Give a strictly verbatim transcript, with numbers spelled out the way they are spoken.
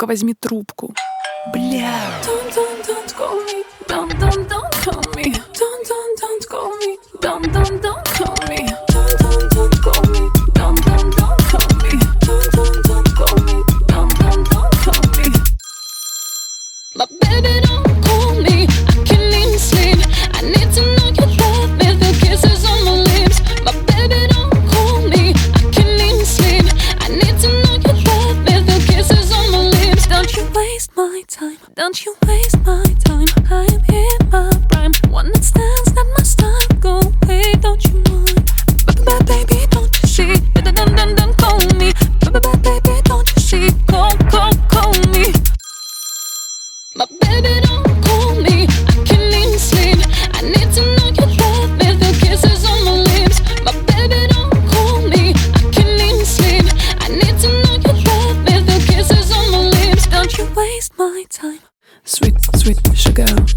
Ну-ка возьми трубку. Бля. Don't, don't, don't call me. Don't, don't, don't call me. Don't, don't, don't call me. Don't, don't, don't call me. Don't, don't, don't call me. Don't, don't, don't call me. Don't, don't, don't call me. Don't, don't, don't call me. My baby, don't call me. I can't even sleep. I need to know you love me. The kisses on my lips. My baby, don't call me. I can't even sleep. I need to know you love me. The kisses on my lips. Don't you waste my time. Don't you waste my time. I'm in my prime. One night stands, not my style. Go away, don't you mind? But baby, don't you see? Don't, don't, don't call me. But baby, don't you see? Call, call, call me. My baby, don't call me. I can't even sleep. I need to know you love me. The kisses on my lips. My baby, don't call me. I can't even sleep. I need to know you love me. The kisses on my lips. Don't you waste my time. Sweet, sweet sugar.